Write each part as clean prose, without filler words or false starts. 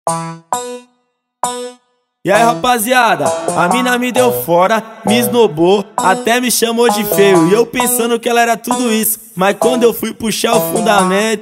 E aí rapaziada, a mina me deu fora, me esnobou, até me chamou de feio. E eu pensando que ela era tudo isso, mas quando eu fui puxar o fundamento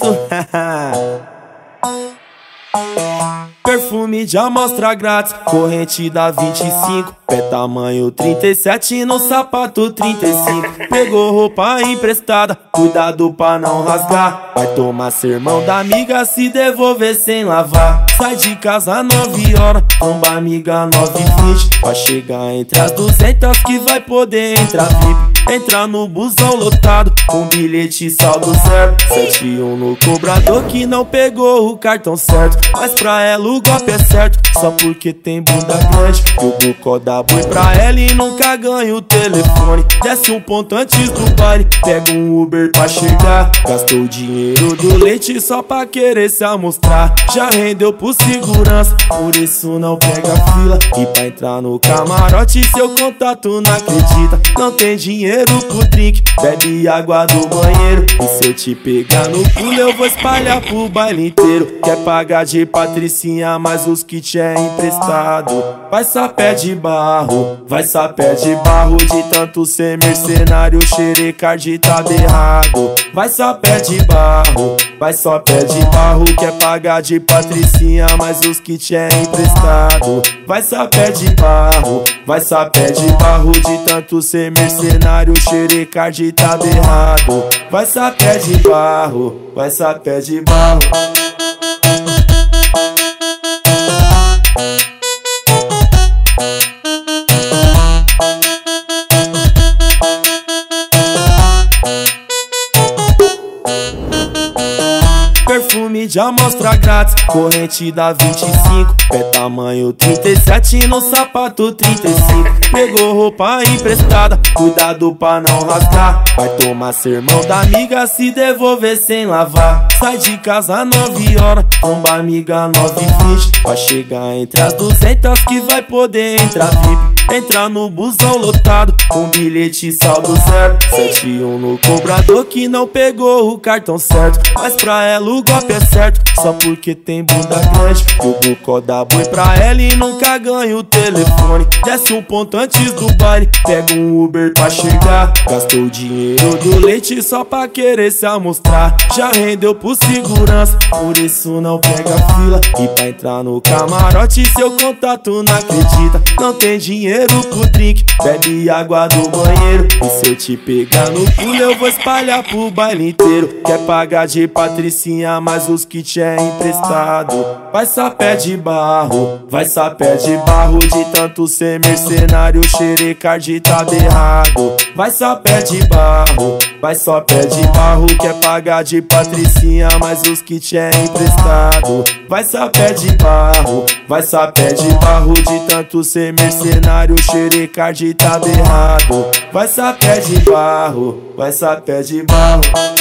perfume de amostra grátis, corrente da 25, pé tamanho 37 no sapato 35. Pegou roupa emprestada, cuidado pra não rasgar. Vai tomar sermão da amiga se devolver sem lavar. Sai de casa 9 horas, tromba amiga 9h20. Vai chegar entre as 200 que vai poder entrar VIP. Entrar no busão lotado, com bilhete saldo zero. 71 no cobrador que não pegou o cartão certo. Mas pra ela o golpe é certo, só porque tem bunda grande. E o bucó dá boi pra ela e nunca ganha o telefone. Desce um ponto antes do baile, pega um Uber pra chegar. Gastou o dinheiro do leite só pra querer se amostrar. Já rendeu pro segurança, por isso não pega fila. E pra entrar no camarote seu contato não acredita. Não tem dinheiro pro drink, bebe água do banheiro. E se eu te pegar no pulo eu vou espalhar pro baile inteiro. Quer pagar de patricinha, mas os kits é emprestado. Vai sapé de barro, vai sapé de barro. De tanto ser mercenário, xerecard tá errado. Vai sapé de barro, vai só pé de barro. Quer pagar de patricinha, mas os kits é emprestado. Vai sapé de barro, vai sapé de barro. De tanto ser mercenário, xerecard tá errado. Vai sapé de barro, vai sapé de barro. Perfume de amostra grátis, corrente da 25, pé tamanho 37 no sapato 35. Pegou roupa emprestada, cuidado pra não rasgar. Vai tomar sermão da amiga se devolver sem lavar. Sai de casa 9 horas, tromba amiga 9h20. Vai chegar entre as 200 que vai poder entrar VIP. Entrar no busão lotado, com bilhete saldo zero. 71 no cobrador que não pegou o cartão certo. Mas pra ela o golpe é certo, só porque tem bunda grande. E o bucó dá boi pra ela e nunca ganha o telefone. Desce um ponto antes do baile, pega um Uber pra chegar. Gastou o dinheiro do leite só pra querer se amostrar. Já rendeu pro segurança, por isso não pega fila. E pra entrar no camarote seu contato não acredita. Não tem dinheiro pro drink, bebe água do banheiro. E se eu te pegar no pulo eu vou espalhar pro baile inteiro. Quer pagar de patricinha, mas os kits é emprestado. Vai sapé de barro, vai sapé de barro. De tanto ser mercenário, xerecard tá errado. Vai sapé de barro, vai só pé de barro. Quer pagar de patricinha, mas os kits é emprestado. Vai sapé de barro, vai sapé de barro. De tanto ser mercenário, xerecard tá errado. Vai sapé de barro, vai sapé de barro.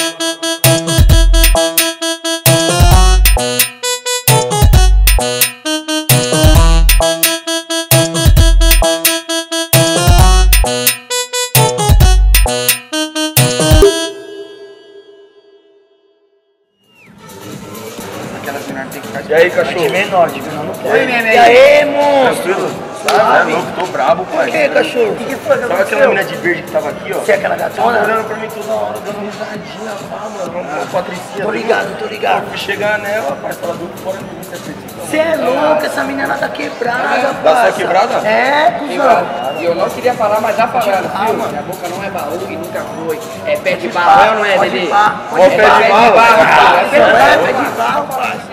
E aí, cachorro? De menor não pode. Oi, neném. E aí, monstro? Tranquilo? Sabe, louco, tô brabo, pai. Por que, cachorro? O que foi? Sabe aquela menina de verde que tava aqui, ó? Você é aquela gatona? Tava olhando pra mim toda hora, dando risadinha, pá, mano. Patricinha. Tô ligado, tô ligado. Eu fui chegar nela, pai, tava dando fora de mim, você acredita? Você é louco, essa menina tá quebrada, Tá parça. só quebrada? É, cuzão. E eu não queria falar, mas já falaram, filho. Minha boca não é baú e nunca foi. É pé de barro, não é, bebê? Pode pá, Ó, pé de barro. É pé de barro, parça.